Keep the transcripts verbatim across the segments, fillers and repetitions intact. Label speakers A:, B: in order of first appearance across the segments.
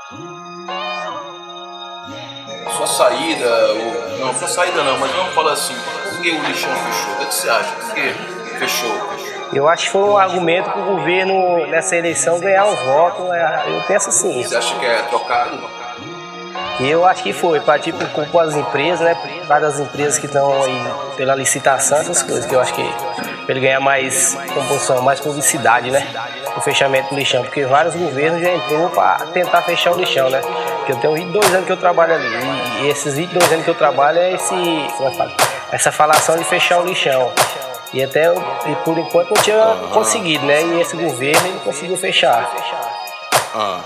A: Sua saída, ou... não, sua saída não, mas vamos falar assim, por que o lixão fechou? O que você acha? Por que fechou?
B: Eu acho que foi um argumento para o governo, nessa eleição, ganhar uns votos. Eu penso assim.
A: Você acha que é trocado?
B: Eu acho que foi, para tipo, culpar as empresas, né? Para as empresas que estão aí pela licitação, essas coisas, que eu acho que para ele ganhar mais composição, mais publicidade, né? O fechamento do lixão, porque vários governos já entrou para tentar fechar o lixão, né? Porque eu tenho vinte e dois anos que eu trabalho ali, e esses vinte e dois anos que eu trabalho é esse, como é que fala? Essa falação de fechar o lixão. E até, e por enquanto, não tinha uhum. conseguido, né? E esse governo, ele conseguiu fechar.
A: Ah.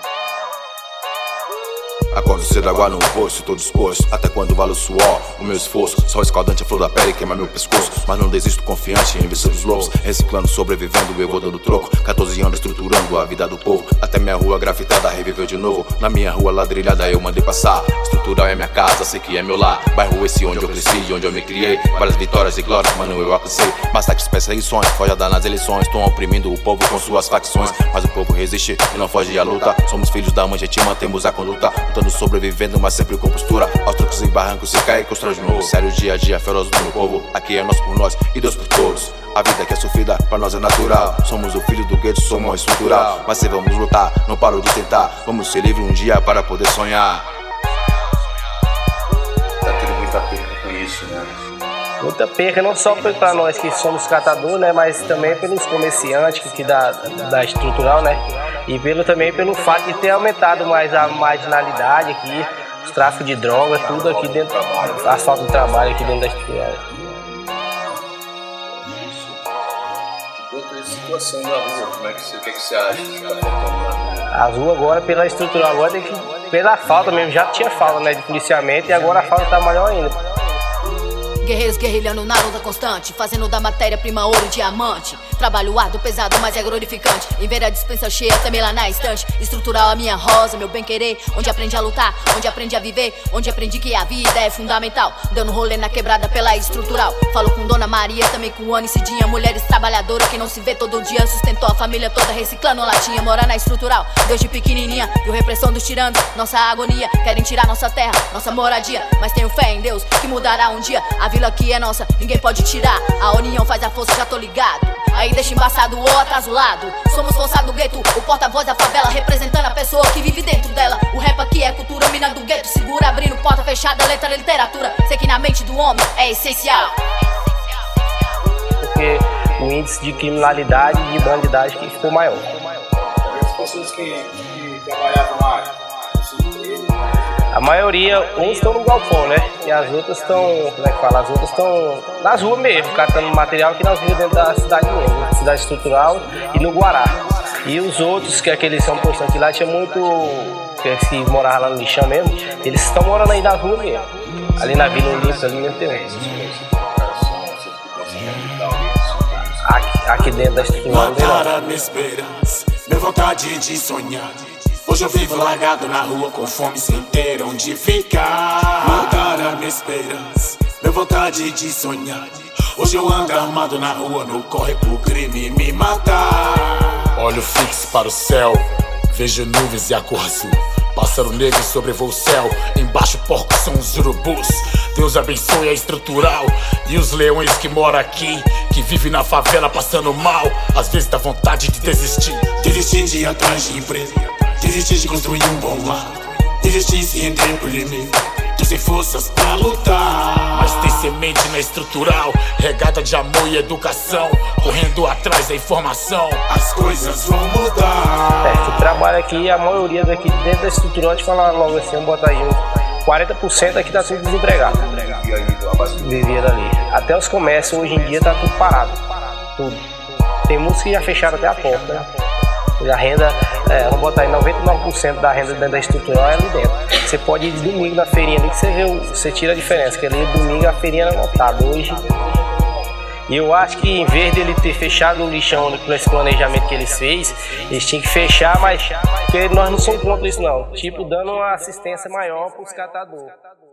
A: Acordo cedo, água no rosto, tô disposto. Até quando vale o suor, o meu esforço. Sol escaldante, a flor da pele queima meu pescoço. Mas não desisto, confiante em vencer os lobos. Reciclando, sobrevivendo, eu vou dando troco. quatorze anos estruturando a vida do povo. Até minha rua grafitada reviveu de novo. Na minha rua ladrilhada eu mandei passar. Estrutural é minha casa, sei que é meu lar. Bairro esse onde eu cresci, onde eu me criei. Várias vitórias e glórias, mano, eu alcancei. Massacres, perseguições, forjada nas eleições. Estão oprimindo o povo com suas facções. Mas o povo resiste e não foge à luta. Somos filhos da mãe, gente, mantemos a conduta. Lutando, sobrevivendo, mas sempre com postura. Aos truques e barrancos, se cair, constrói de novo. Sério, dia a dia, feroz do meu povo. Aqui é nós por nós e Deus por todos. A vida que é sofrida, pra nós é natural. Somos o filho do gueto, somos estrutural. Mas se vamos lutar, não paro de tentar. Vamos ser livres um dia para poder sonhar. Tá tendo muita perda com isso, né?
B: Muita perca, não só para nós que somos catadores, né, mas também pelos comerciantes que da, da estrutural, né, e pelo, também pelo fato de ter aumentado mais a marginalidade aqui, o tráfico de drogas, tudo aqui dentro, a falta de trabalho aqui dentro da estrutural.
A: Quanto à situação da rua, como é que você, o que, é que você acha que está faltando na rua?
B: A rua agora, pela estrutural, agora tem que, pela falta mesmo, já tinha falta, né, de policiamento, e agora a falta está maior ainda.
C: Guerreiros guerrilhando na luta constante, fazendo da matéria-prima ouro e diamante. Trabalho árduo, pesado, mas é glorificante. Em ver a dispensa cheia, também lá na estante. Estrutural a minha rosa, meu bem-querer. Onde aprendi a lutar, onde aprendi a viver. Onde aprendi que a vida é fundamental. Dando rolê na quebrada pela estrutural. Falo com Dona Maria, também com Ana e Cidinha. Mulheres trabalhadoras que não se vê todo dia. Sustentou a família toda reciclando latinha. Mora na estrutural, desde pequenininha. Viu repressão dos tiranos, nossa agonia. Querem tirar nossa terra, nossa moradia. Mas tenho fé em Deus, que mudará um dia. A vila aqui é nossa, ninguém pode tirar. A união faz a força, já tô ligado. Aí deixa embaçado ou atrasulado. Somos força do gueto, o porta-voz da favela. Representando a pessoa que vive dentro dela. O rap aqui é cultura, mina do gueto. Segura, abrindo porta fechada, letra, literatura. Sei que na mente do homem é essencial.
B: Porque o índice de criminalidade e de bandidagem que ficou maior.
D: As pessoas que, que trabalhavam lá,
B: a maioria, uns estão no galpão, né? E as outras estão, como é que fala? As outras estão nas ruas mesmo, catando material que nós vimos dentro da cidade mesmo, na cidade estrutural e no Guará. E os outros, que aqueles são postantes que lá tinha muito, que moravam lá no lixão mesmo, eles estão morando aí nas ruas mesmo. Ali na Vila Olímpica, ali mesmo tem uns. Aqui, aqui dentro da estrutural não tem nada.
E: Minha esperança, minha vontade de sonhar. Hoje eu vivo largado na rua com fome sem ter onde ficar. Mataram a minha esperança, minha vontade de sonhar. Hoje eu ando armado na rua, no corre pro crime me matar. Olho fixo para o céu, vejo nuvens e a cor azul. Pássaro negro sobrevoa o céu, embaixo porcos são os urubus. Deus abençoe a estrutural e os leões que moram aqui, que vivem na favela passando mal. Às vezes dá vontade de desistir. Desistir de ir atrás de empresa, desistir de construir um bom lar, desistir de se render por inimigo. Tô sem forças pra lutar. Mas tem semente na estrutural, regada de amor e educação, correndo atrás da informação. As coisas vão mudar.
B: É, que trabalha aqui, a maioria daqui dentro da estrutural, de falar logo assim, vamos botar aí uns quarenta por cento aqui tá tudo desempregado. Vivia dali. Até os comércios hoje em dia tá tudo parado. Tudo. Tem muitos que já fecharam até a porta, né? A renda, é, vamos botar aí noventa e nove por cento da renda dentro da estrutural é ali dentro. Você pode ir de domingo na feirinha ali que você vê, você tira a diferença, que ali domingo a feirinha era lotada. Hoje, e eu acho que em vez dele ter fechado o lixão com esse planejamento que eles fez, eles tinham que fechar, mas porque nós não somos contra isso não, tipo dando uma assistência maior para os catadores.